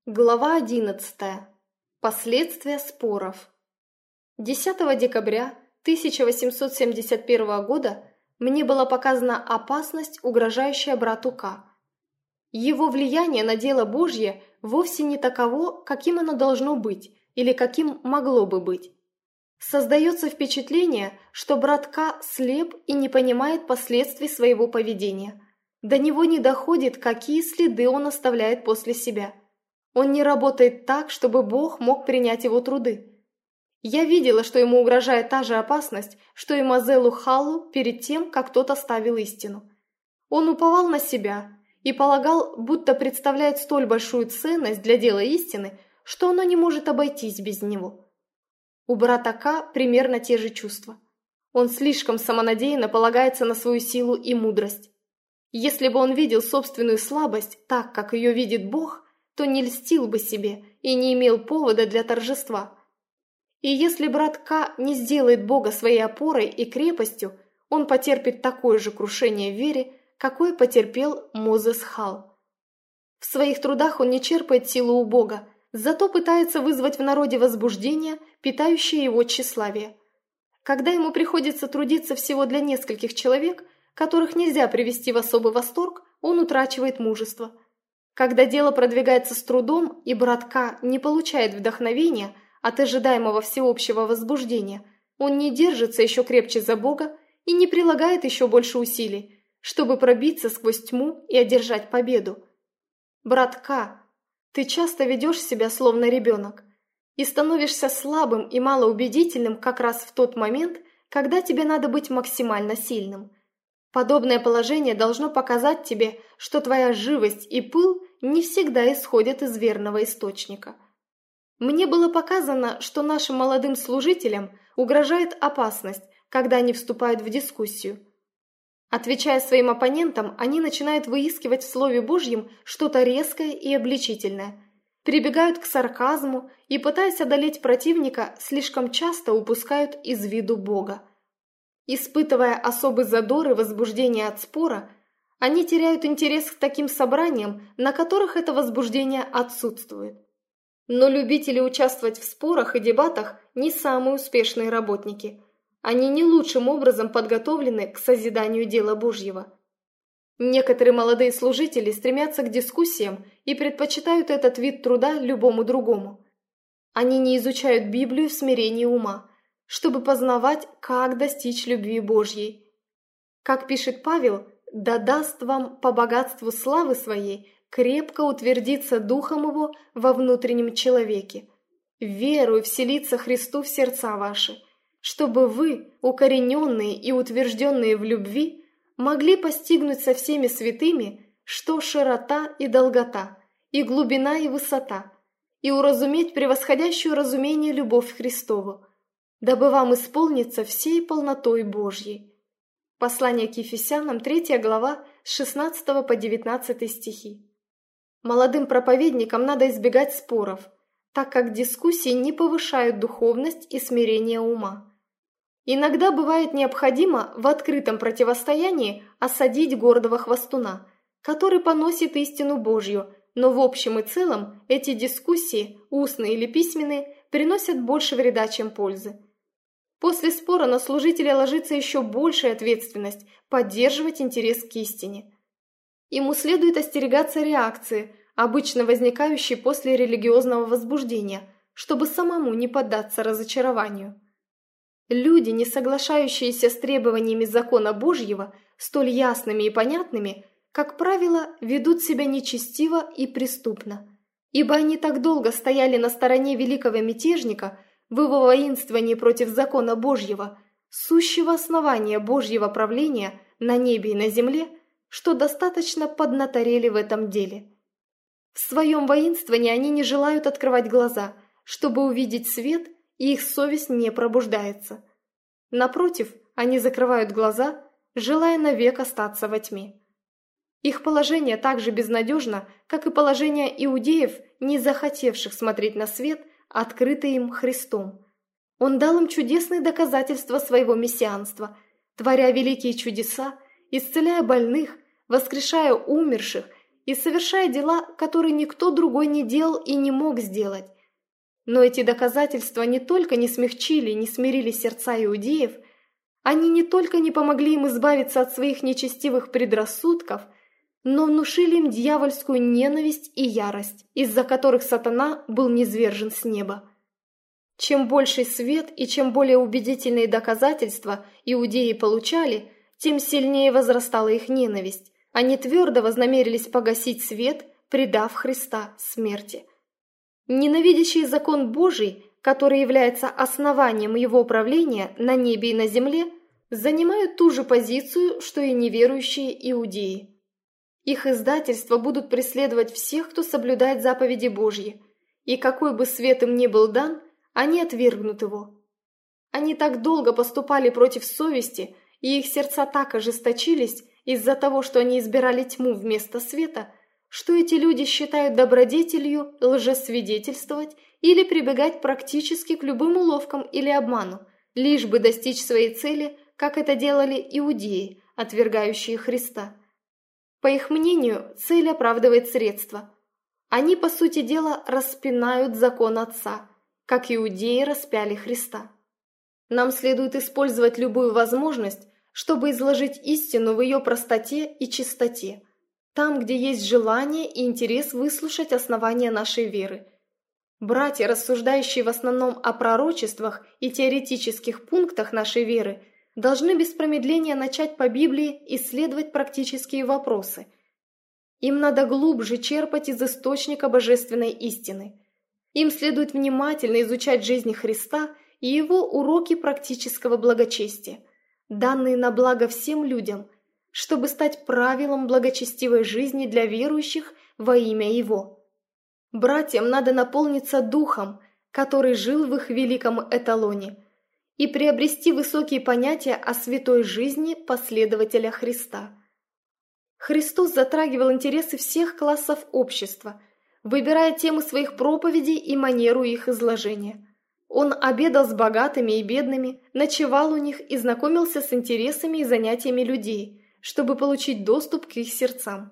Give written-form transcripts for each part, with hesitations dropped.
Глава 11. Последствия споров. 10 декабря 1871 года мне была показана опасность, угрожающая брату К. Его влияние на дело Божье вовсе не таково, каким оно должно быть или каким могло бы быть. Создается впечатление, что брат К слеп и не понимает последствий своего поведения. До него не доходит, какие следы он оставляет после себя. Он не работает так, чтобы Бог мог принять его труды. Я видела, что ему угрожает та же опасность, что и Мозеллу Халлу перед тем, как тот оставил истину. Он уповал на себя и полагал, будто представляет столь большую ценность для дела истины, что оно не может обойтись без него. У брата К примерно те же чувства. Он слишком самонадеянно полагается на свою силу и мудрость. Если бы он видел собственную слабость так, как ее видит Бог, то не льстил бы себе и не имел повода для торжества. И если брат К не сделает Бога своей опорой и крепостью, он потерпит такое же крушение в вере, какое потерпел Мозес Халл. В своих трудах он не черпает силу у Бога, зато пытается вызвать в народе возбуждение, питающее его тщеславие. Когда ему приходится трудиться всего для нескольких человек, которых нельзя привести в особый восторг, он утрачивает мужество. Когда дело продвигается с трудом, и брат К не получает вдохновения от ожидаемого всеобщего возбуждения, он не держится еще крепче за Бога и не прилагает еще больше усилий, чтобы пробиться сквозь тьму и одержать победу. Брат К, ты часто ведешь себя словно ребенок и становишься слабым и малоубедительным как раз в тот момент, когда тебе надо быть максимально сильным. Подобное положение должно показать тебе, что твоя живость и пыл не всегда исходят из верного источника. Мне было показано, что нашим молодым служителям угрожает опасность, когда они вступают в дискуссию. Отвечая своим оппонентам, они начинают выискивать в Слове Божьем что-то резкое и обличительное, прибегают к сарказму и, пытаясь одолеть противника, слишком часто упускают из виду Бога. Испытывая особый задор и возбуждение от спора, они теряют интерес к таким собраниям, на которых это возбуждение отсутствует. Но любители участвовать в спорах и дебатах не самые успешные работники. Они не лучшим образом подготовлены к созиданию дела Божьего. Некоторые молодые служители стремятся к дискуссиям и предпочитают этот вид труда любому другому. Они не изучают Библию в смирении ума, чтобы познавать, как достичь любви Божьей. Как пишет Павел, «Да даст вам по богатству славы своей крепко утвердиться духом его во внутреннем человеке, верую вселиться Христу в сердца ваши, чтобы вы, укорененные и утвержденные в любви, могли постигнуть со всеми святыми, что широта и долгота, и глубина и высота, и уразуметь превосходящую разумение любовь Христову, дабы вам исполниться всей полнотой Божьей». Послание к Ефесянам, 3 глава, с 16 по 19 стихи. Молодым проповедникам надо избегать споров, так как дискуссии не повышают духовность и смирение ума. Иногда бывает необходимо в открытом противостоянии осадить гордого хвастуна, который поносит истину Божью, но в общем и целом эти дискуссии, устные или письменные, приносят больше вреда, чем пользы. После спора на служителя ложится еще большая ответственность поддерживать интерес к истине. Ему следует остерегаться реакции, обычно возникающей после религиозного возбуждения, чтобы самому не поддаться разочарованию. Люди, не соглашающиеся с требованиями закона Божьего, столь ясными и понятными, как правило, ведут себя нечестиво и преступно, ибо они так долго стояли на стороне великого мятежника в его воинствовании против закона Божьего, сущего основания Божьего правления на небе и на земле, что достаточно поднаторели в этом деле. В своем воинствовании они не желают открывать глаза, чтобы увидеть свет, и их совесть не пробуждается. Напротив, они закрывают глаза, желая навек остаться во тьме. Их положение так же безнадежно, как и положение иудеев, не захотевших смотреть на свет, открытый им Христом. Он дал им чудесные доказательства своего мессианства, творя великие чудеса, исцеляя больных, воскрешая умерших и совершая дела, которые никто другой не делал и не мог сделать. Но эти доказательства не только не смягчили, не смирили сердца иудеев, они не только не помогли им избавиться от своих нечестивых предрассудков, но внушили им дьявольскую ненависть и ярость, из-за которых сатана был низвержен с неба. Чем больший свет и чем более убедительные доказательства иудеи получали, тем сильнее возрастала их ненависть. Они твердо вознамерились погасить свет, предав Христа смерти. Ненавидящий закон Божий, который является основанием его правления на небе и на земле, занимают ту же позицию, что и неверующие иудеи. Их издательства будут преследовать всех, кто соблюдает заповеди Божьи, и какой бы свет им ни был дан, они отвергнут его. Они так долго поступали против совести, и их сердца так ожесточились из-за того, что они избирали тьму вместо света, что эти люди считают добродетелью лжесвидетельствовать или прибегать практически к любым уловкам или обману, лишь бы достичь своей цели, как это делали иудеи, отвергающие Христа. По их мнению, цель оправдывает средства. Они, по сути дела, распинают закон Отца, как иудеи распяли Христа. Нам следует использовать любую возможность, чтобы изложить истину в ее простоте и чистоте, там, где есть желание и интерес выслушать основания нашей веры. Братья, рассуждающие в основном о пророчествах и теоретических пунктах нашей веры, должны без промедления начать по Библии исследовать практические вопросы. Им надо глубже черпать из источника божественной истины. Им следует внимательно изучать жизнь Христа и его уроки практического благочестия, данные на благо всем людям, чтобы стать правилом благочестивой жизни для верующих во имя Его. Братьям надо наполниться Духом, который жил в их великом эталоне, и приобрести высокие понятия о святой жизни последователя Христа. Христос затрагивал интересы всех классов общества, выбирая темы своих проповедей и манеру их изложения. Он обедал с богатыми и бедными, ночевал у них и знакомился с интересами и занятиями людей, чтобы получить доступ к их сердцам.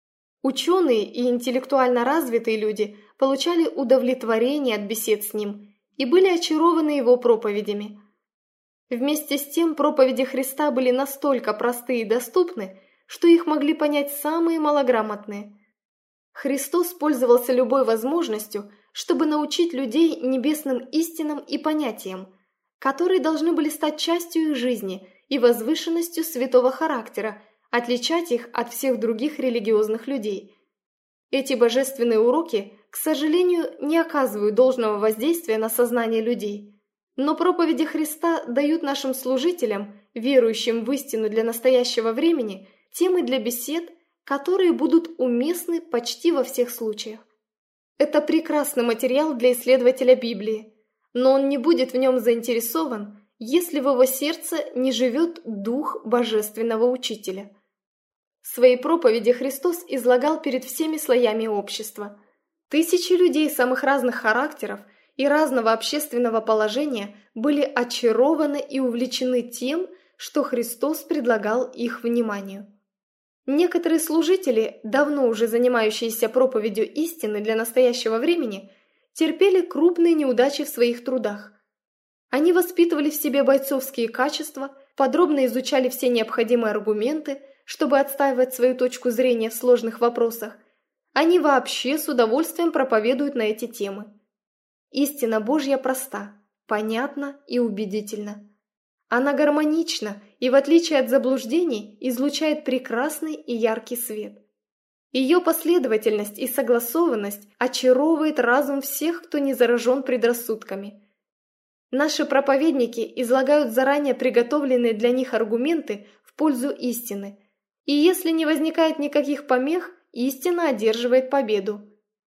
Ученые и интеллектуально развитые люди получали удовлетворение от бесед с ним и были очарованы его проповедями. Вместе с тем проповеди Христа были настолько просты и доступны, что их могли понять самые малограмотные. Христос пользовался любой возможностью, чтобы научить людей небесным истинам и понятиям, которые должны были стать частью их жизни и возвышенностью святого характера, отличать их от всех других религиозных людей. Эти божественные уроки, к сожалению, не оказывают должного воздействия на сознание людей. Но проповеди Христа дают нашим служителям, верующим в истину для настоящего времени, темы для бесед, которые будут уместны почти во всех случаях. Это прекрасный материал для исследователя Библии, но он не будет в нем заинтересован, если в его сердце не живет дух божественного учителя. Свои проповеди Христос излагал перед всеми слоями общества. Тысячи людей самых разных характеров и разного общественного положения были очарованы и увлечены тем, что Христос предлагал их вниманию. Некоторые служители, давно уже занимающиеся проповедью истины для настоящего времени, терпели крупные неудачи в своих трудах. Они воспитывали в себе бойцовские качества, подробно изучали все необходимые аргументы, чтобы отстаивать свою точку зрения в сложных вопросах. Они вообще с удовольствием проповедуют на эти темы. Истина Божья проста, понятна и убедительна. Она гармонична и, в отличие от заблуждений, излучает прекрасный и яркий свет. Ее последовательность и согласованность очаровывает разум всех, кто не заражен предрассудками. Наши проповедники излагают заранее приготовленные для них аргументы в пользу истины, и если не возникает никаких помех, истина одерживает победу.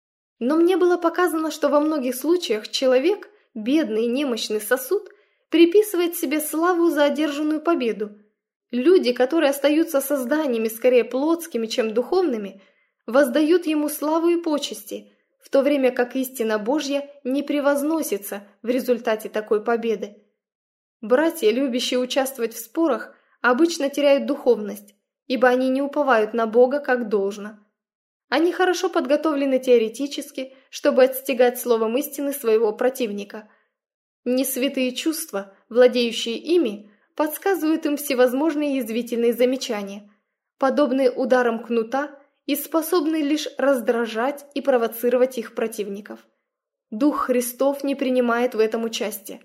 Но мне было показано, что во многих случаях человек, бедный и немощный сосуд, приписывает себе славу за одержанную победу. Люди, которые остаются созданиями скорее плотскими, чем духовными, воздают ему славу и почести, в то время как истина Божья не превозносится в результате такой победы. Братья, любящие участвовать в спорах, обычно теряют духовность, ибо они не уповают на Бога как должно. Они хорошо подготовлены теоретически, чтобы отстегать словом истины своего противника. Несвятые чувства, владеющие ими, подсказывают им всевозможные язвительные замечания, подобные ударам кнута и способные лишь раздражать и провоцировать их противников. Дух Христов не принимает в этом участия.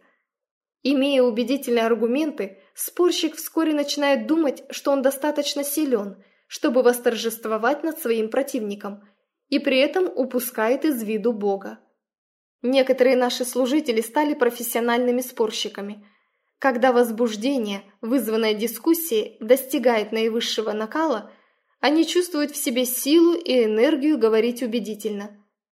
Имея убедительные аргументы, спорщик вскоре начинает думать, что он достаточно силен, чтобы восторжествовать над своим противником, и при этом упускает из виду Бога. Некоторые наши служители стали профессиональными спорщиками. Когда возбуждение, вызванное дискуссией, достигает наивысшего накала, они чувствуют в себе силу и энергию говорить убедительно.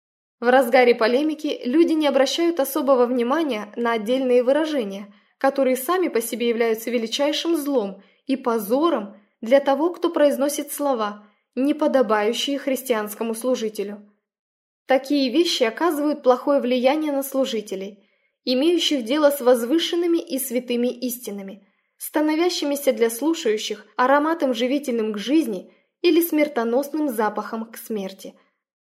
В разгаре полемики люди не обращают особого внимания на отдельные выражения, которые сами по себе являются величайшим злом и позором для того, кто произносит слова, не подобающие христианскому служителю. Такие вещи оказывают плохое влияние на служителей, имеющих дело с возвышенными и святыми истинами, становящимися для слушающих ароматом живительным к жизни или смертоносным запахом к смерти.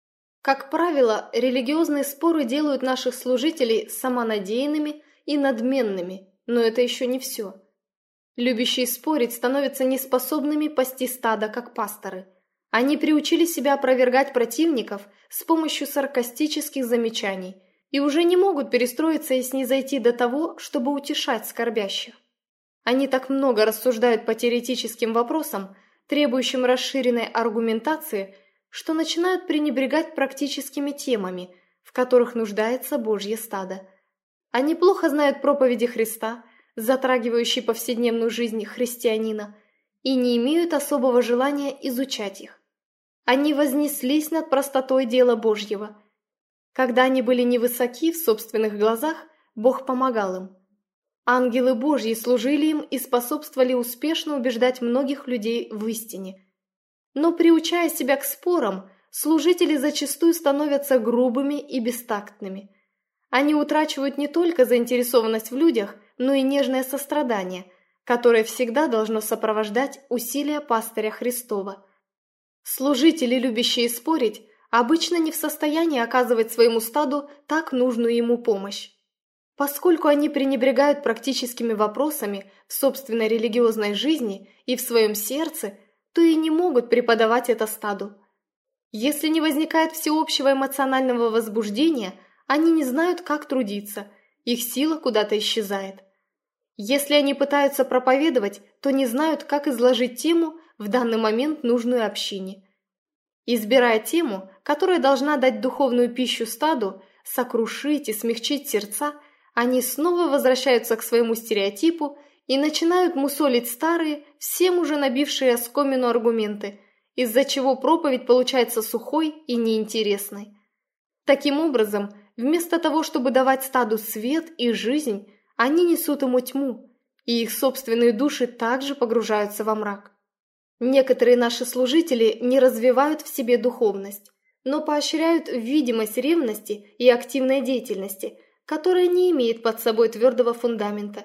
Как правило, религиозные споры делают наших служителей самонадеянными и надменными, но это еще не все. Любящие спорить становятся неспособными пасти стадо, как пасторы. Они приучили себя опровергать противников с помощью саркастических замечаний и уже не могут перестроиться и снизойти до того, чтобы утешать скорбящих. Они так много рассуждают по теоретическим вопросам, требующим расширенной аргументации, что начинают пренебрегать практическими темами, в которых нуждается Божье стадо. Они плохо знают проповеди Христа, затрагивающие повседневную жизнь христианина, и не имеют особого желания изучать их. Они вознеслись над простотой дела Божьего. Когда они были невысоки в собственных глазах, Бог помогал им. Ангелы Божьи служили им и способствовали успешно убеждать многих людей в истине. Но приучая себя к спорам, служители зачастую становятся грубыми и бестактными. Они утрачивают не только заинтересованность в людях, но и нежное сострадание, которое всегда должно сопровождать усилия пастыря Христова. Служители, любящие спорить, обычно не в состоянии оказывать своему стаду так нужную ему помощь. Поскольку они пренебрегают практическими вопросами в собственной религиозной жизни и в своем сердце, то и не могут преподавать это стаду. Если не возникает всеобщего эмоционального возбуждения, они не знают, как трудиться, их сила куда-то исчезает. Если они пытаются проповедовать, то не знают, как изложить тему, в данный момент нужную общине. Избирая тему, которая должна дать духовную пищу стаду, сокрушить и смягчить сердца, они снова возвращаются к своему стереотипу и начинают мусолить старые, всем уже набившие оскомину аргументы, из-за чего проповедь получается сухой и неинтересной. Таким образом, вместо того, чтобы давать стаду свет и жизнь, они несут ему тьму, и их собственные души также погружаются во мрак. Некоторые наши служители не развивают в себе духовность, но поощряют видимость ревности и активной деятельности, которая не имеет под собой твердого фундамента.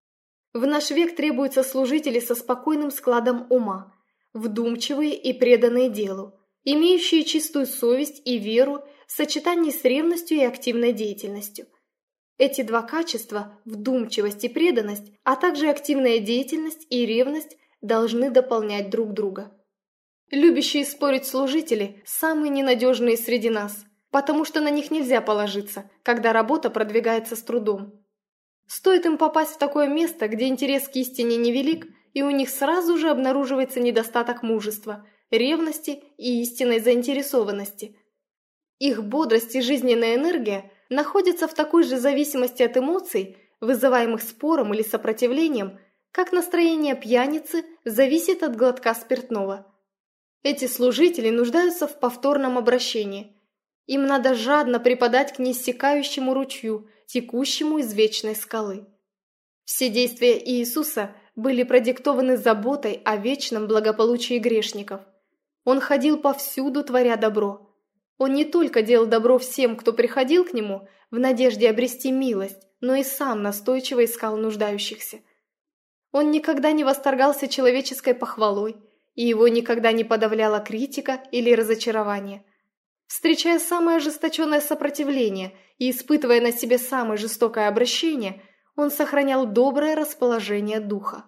В наш век требуются служители со спокойным складом ума, вдумчивые и преданные делу, имеющие чистую совесть и веру в сочетании с ревностью и активной деятельностью. Эти два качества, вдумчивость и преданность, а также активная деятельность и ревность, должны дополнять друг друга. Любящие спорить служители – самые ненадежные среди нас, потому что на них нельзя положиться, когда работа продвигается с трудом. Стоит им попасть в такое место, где интерес к истине невелик, и у них сразу же обнаруживается недостаток мужества, ревности и истинной заинтересованности. Их бодрость и жизненная энергия находятся в такой же зависимости от эмоций, вызываемых спором или сопротивлением, как настроение пьяницы зависит от глотка спиртного. Эти служители нуждаются в повторном обращении. Им надо жадно припадать к неиссякающему ручью, текущему из вечной скалы. Все действия Иисуса были продиктованы заботой о вечном благополучии грешников. Он ходил повсюду, творя добро. Он не только делал добро всем, кто приходил к нему, в надежде обрести милость, но и сам настойчиво искал нуждающихся. Он никогда не восторгался человеческой похвалой и его никогда не подавляла критика или разочарование. Встречая самое ожесточенное сопротивление и испытывая на себе самое жестокое обращение, он сохранял доброе расположение духа.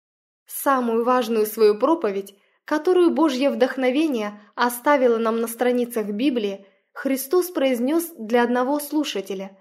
Самую важную свою проповедь, которую Божье вдохновение оставило нам на страницах Библии, Христос произнес для одного слушателя.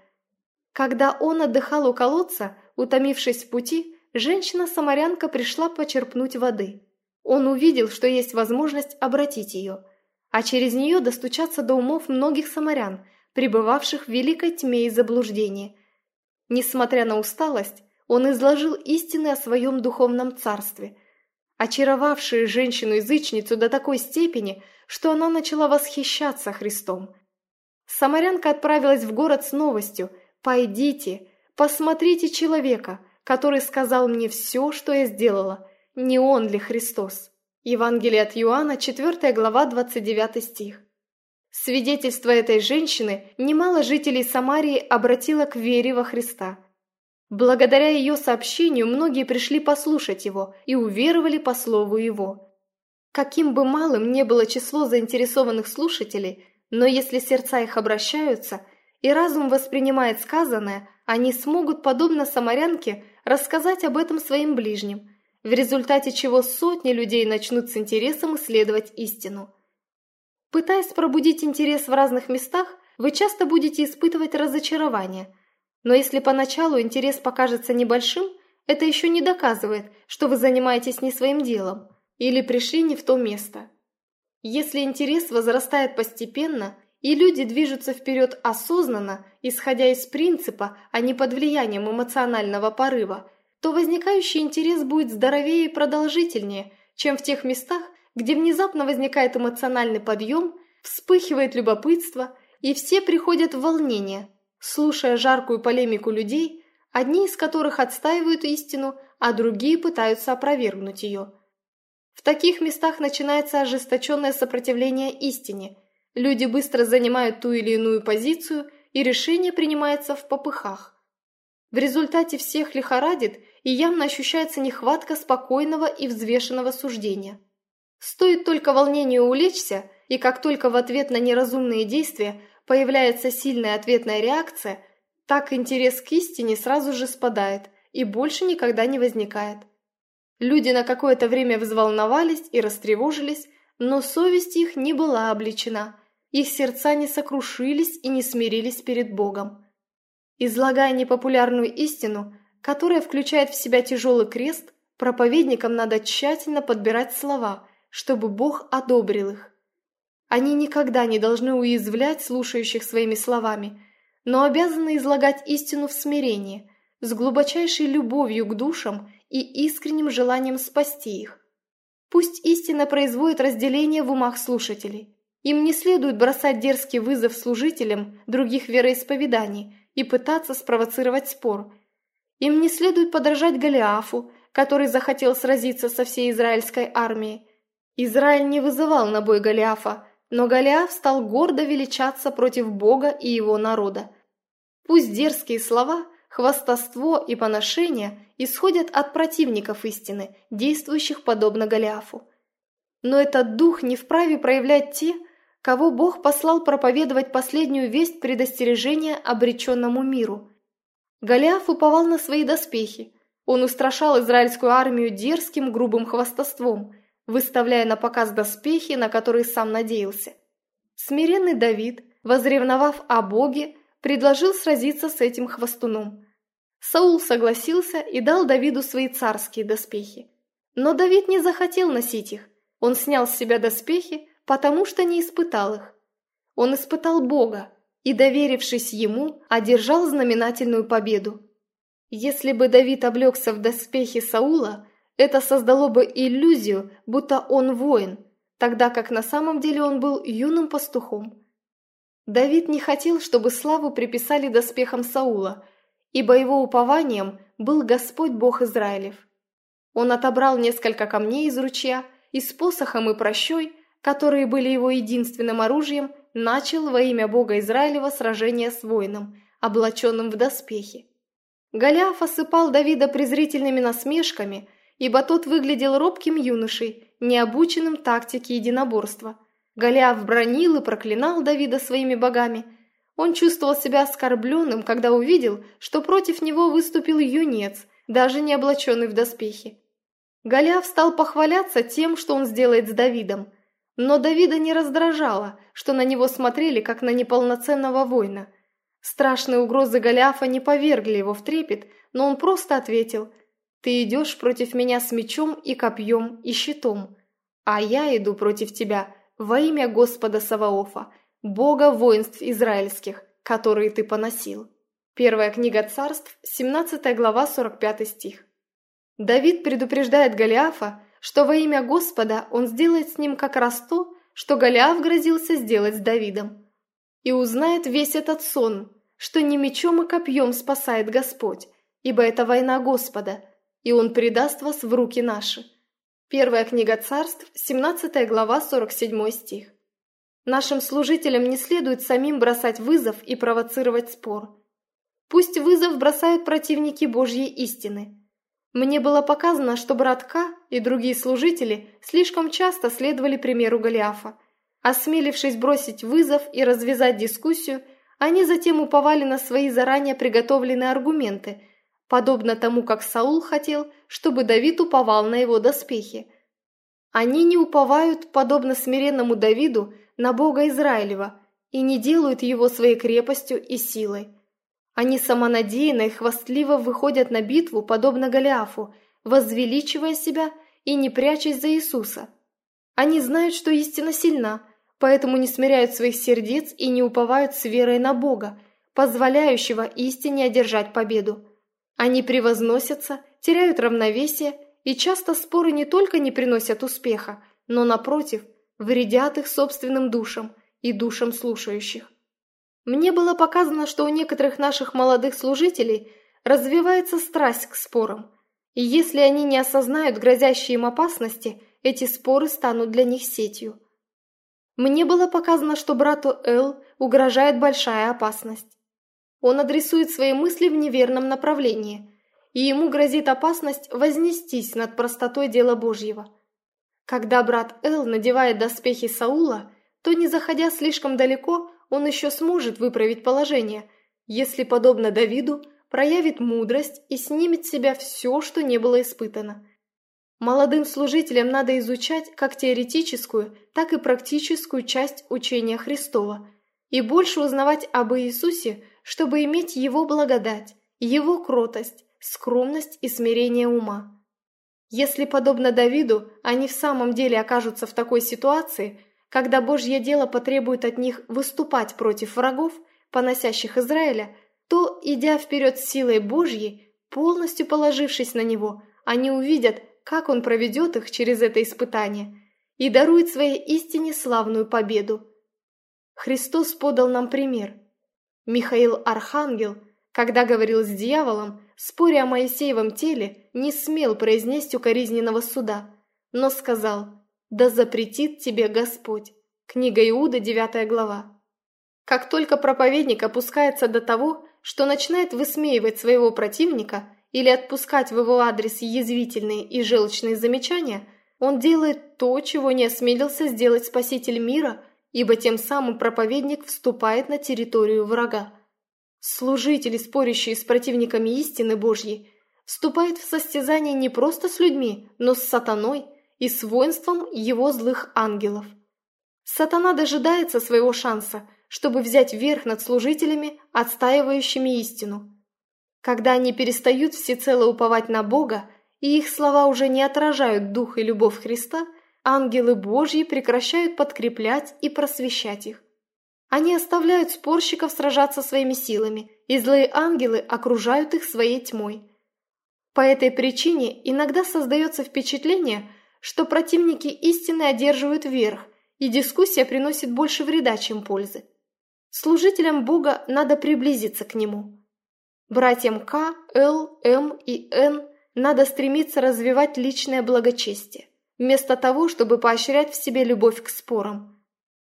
Когда он отдыхал у колодца, утомившись в пути, женщина-самарянка пришла почерпнуть воды. Он увидел, что есть возможность обратить ее, а через нее достучаться до умов многих самарян, пребывавших в великой тьме и заблуждении. Несмотря на усталость, он изложил истины о своем духовном царстве, очаровавшие женщину-язычницу до такой степени, что она начала восхищаться Христом. Самарянка отправилась в город с новостью: «Пойдите, посмотрите человека, который сказал мне все, что я сделала. Не он ли Христос?» Евангелие от Иоанна, 4 глава, 29 стих. Свидетельство этой женщины немало жителей Самарии обратило к вере во Христа. Благодаря ее сообщению многие пришли послушать его и уверовали по слову его. Каким бы малым ни было число заинтересованных слушателей, но если сердца их обращаются и разум воспринимает сказанное, они смогут, подобно самарянке, рассказать об этом своим ближним, в результате чего сотни людей начнут с интересом исследовать истину. Пытаясь пробудить интерес в разных местах, вы часто будете испытывать разочарование. Но если поначалу интерес покажется небольшим, это еще не доказывает, что вы занимаетесь не своим делом или пришли не в то место. Если интерес возрастает постепенно, и люди движутся вперед осознанно, исходя из принципа, а не под влиянием эмоционального порыва, то возникающий интерес будет здоровее и продолжительнее, чем в тех местах, где внезапно возникает эмоциональный подъем, вспыхивает любопытство, и все приходят в волнение, слушая жаркую полемику людей, одни из которых отстаивают истину, а другие пытаются опровергнуть ее. В таких местах начинается ожесточенное сопротивление истине, люди быстро занимают ту или иную позицию, и решение принимается в попыхах. В результате всех лихорадит, и явно ощущается нехватка спокойного и взвешенного суждения. Стоит только волнению улечься, и как только в ответ на неразумные действия появляется сильная ответная реакция, так интерес к истине сразу же спадает и больше никогда не возникает. Люди на какое-то время взволновались и растревожились, но совесть их не была облечена, их сердца не сокрушились и не смирились перед Богом. Излагая непопулярную истину, которая включает в себя тяжелый крест, проповедникам надо тщательно подбирать слова, чтобы Бог одобрил их. Они никогда не должны уязвлять слушающих своими словами, но обязаны излагать истину в смирении, с глубочайшей любовью к душам и искренним желанием спасти их. Пусть истина производит разделение в умах слушателей. Им не следует бросать дерзкий вызов служителям других вероисповеданий и пытаться спровоцировать спор. Им не следует подражать Голиафу, который захотел сразиться со всей израильской армией. Израиль не вызывал на бой Голиафа, но Голиаф стал гордо величаться против Бога и его народа. Пусть дерзкие слова, хвастовство и поношения исходят от противников истины, действующих подобно Голиафу. Но этот дух не вправе проявлять те, кого Бог послал проповедовать последнюю весть предостережения обреченному миру. Голиаф уповал на свои доспехи. Он устрашал израильскую армию дерзким грубым хвастовством, выставляя на показ доспехи, на которые сам надеялся. Смиренный Давид, возревновав о Боге, предложил сразиться с этим хвастуном. Саул согласился и дал Давиду свои царские доспехи. Но Давид не захотел носить их. Он снял с себя доспехи, потому что не испытал их. Он испытал Бога и, доверившись Ему, одержал знаменательную победу. Если бы Давид облегся в доспехи Саула, это создало бы иллюзию, будто он воин, тогда как на самом деле он был юным пастухом. Давид не хотел, чтобы славу приписали доспехам Саула, ибо его упованием был Господь Бог Израилев. Он отобрал несколько камней из ручья и с посохом и прощой, которые были его единственным оружием, начал во имя Бога Израилева сражение с воином, облаченным в доспехи. Голиаф осыпал Давида презрительными насмешками, ибо тот выглядел робким юношей необученным тактике единоборства. Голиаф бранил и проклинал Давида своими богами. Он чувствовал себя оскорбленным, когда увидел, что против него выступил юнец, даже не облаченный в доспехи. Голиаф стал похваляться тем, что он сделает с Давидом. Но Давида не раздражало, что на него смотрели, как на неполноценного воина. Страшные угрозы Голиафа не повергли его в трепет, но он просто ответил: «Ты идешь против меня с мечом и копьем и щитом, а я иду против тебя во имя Господа Саваофа, Бога воинств израильских, которые ты поносил». Первая книга Царств, 17 глава, 45 стих. Давид предупреждает Голиафа, что во имя Господа он сделает с ним как раз то, что Голиаф грозился сделать с Давидом. «И узнает весь этот сон, что не мечом и копьем спасает Господь, ибо это война Господа, и Он предаст вас в руки наши». Первая книга Царств, 17 глава, 47 стих. Нашим служителям не следует самим бросать вызов и провоцировать спор. Пусть вызов бросают противники Божьей истины. Мне было показано, что брат К и другие служители слишком часто следовали примеру Голиафа. Осмелившись бросить вызов и развязать дискуссию, они затем уповали на свои заранее приготовленные аргументы, подобно тому, как Саул хотел, чтобы Давид уповал на его доспехи. Они не уповают, подобно смиренному Давиду, на Бога Израилева и не делают его своей крепостью и силой. Они самонадеянно и хвастливо выходят на битву, подобно Голиафу, возвеличивая себя и не прячась за Иисуса. Они знают, что истина сильна, поэтому не смиряют своих сердец и не уповают с верой на Бога, позволяющего истине одержать победу. Они превозносятся, теряют равновесие, и часто споры не только не приносят успеха, но, напротив, вредят их собственным душам и душам слушающих. Мне было показано, что у некоторых наших молодых служителей развивается страсть к спорам, и если они не осознают грозящие им опасности, эти споры станут для них сетью. Мне было показано, что брату Л угрожает большая опасность. Он адресует свои мысли в неверном направлении, и ему грозит опасность вознестись над простотой дела Божьего. Когда брат Л надевает доспехи Саула, то, не заходя слишком далеко, он еще сможет выправить положение, если, подобно Давиду, проявит мудрость и снимет с себя все, что не было испытано. Молодым служителям надо изучать как теоретическую, так и практическую часть учения Христова и больше узнавать об Иисусе, чтобы иметь Его благодать, Его кротость, скромность и смирение ума. Если, подобно Давиду, они в самом деле окажутся в такой ситуации, когда Божье дело потребует от них выступать против врагов, поносящих Израиля, то, идя вперед с силой Божьей, полностью положившись на Него, они увидят, как Он проведет их через это испытание и дарует своей истине славную победу. Христос подал нам пример. Михаил Архангел, когда говорил с дьяволом, споря о Моисеевом теле, не смел произнести укоризненного суда, но сказал: «Да запретит тебе Господь». Книга Иуда, 9 глава. Как только проповедник опускается до того, что начинает высмеивать своего противника или отпускать в его адрес язвительные и желчные замечания, он делает то, чего не осмелился сделать Спаситель мира, ибо тем самым проповедник вступает на территорию врага. Служители, спорящие с противниками истины Божьей, вступают в состязание не просто с людьми, но с сатаной и с воинством его злых ангелов. Сатана дожидается своего шанса, чтобы взять верх над служителями, отстаивающими истину. Когда они перестают всецело уповать на Бога, и их слова уже не отражают дух и любовь Христа, ангелы Божьи прекращают подкреплять и просвещать их. Они оставляют спорщиков сражаться своими силами, и злые ангелы окружают их своей тьмой. По этой причине иногда создается впечатление, что противники истины одерживают верх, и дискуссия приносит больше вреда, чем пользы. Служителям Бога надо приблизиться к Нему. Братьям К, Л, М и Н надо стремиться развивать личное благочестие, вместо того, чтобы поощрять в себе любовь к спорам.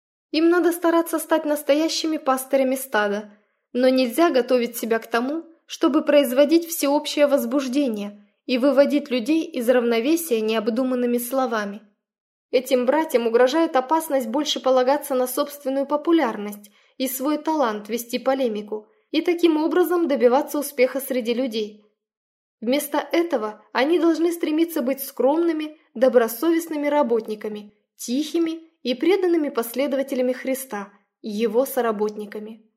Им надо стараться стать настоящими пастырями стада, но нельзя готовить себя к тому, чтобы производить всеобщее возбуждение и выводить людей из равновесия необдуманными словами. Этим братьям угрожает опасность больше полагаться на собственную популярность и свой талант вести полемику, и таким образом добиваться успеха среди людей. Вместо этого они должны стремиться быть скромными, добросовестными работниками, тихими и преданными последователями Христа и Его соработниками.